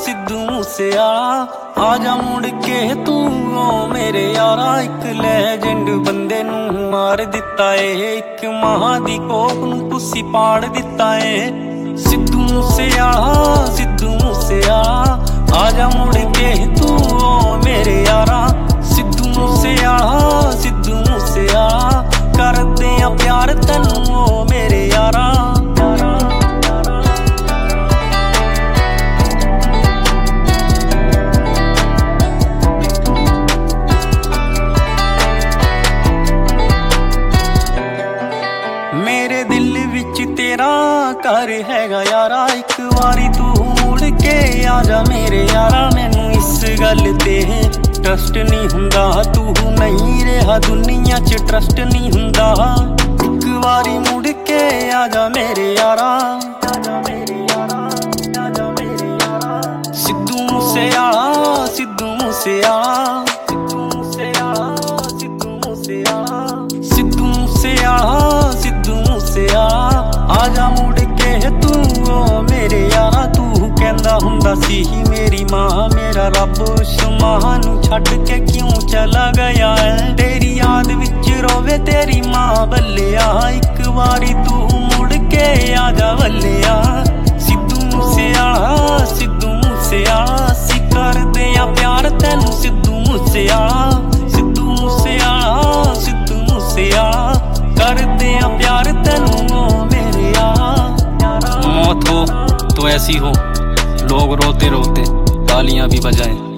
सिद्धू मूसेआला आ जा मुड़ के तू ओ मेरे यारा। एक लैजेंड बंदे नू मार दिता है, एक मां दी कोख नू कुसी पाड़ दिता है। सिद्धू मूसेआला आ जा मुड़ के तू ओ मेरे यारा। सिद्धू मूसेआला करदे आ प्यार तैनू ओ मेरे यारा। मेरे दिल विच तेरा घर हैगा यारा, एक वारी तू मुड़ के आ जा मेरे यारा। मैनू इस गल ते ट्रस्ट नहीं हुंदा, तू नहीं रहा दुनिया च ट्रस्ट नहीं हुंदा। एक वारी मुड़ के आ जा मेरे यारा। सिद्धू मूसेआला आ जा मुड़ के तू ओ मेरे यारा। तू कहंदा हुंदा सी मेरी मां मेरा रब, उस मां नू छड्ड के क्यों चला गया है। तेरी याद विच रोवे तेरी मां बल्लिया, एक वारी तू मुड़ के आ जा बल्लिया। सिद्धू मूसेआला सी करदे आ प्यार तैनू सिद्धू मूसेआला। करदे आ प्यार तैनू ओ मेरे यारा। मौत हो तो ऐसी हो, लोग रोते रोते तालियां भी बजाएं।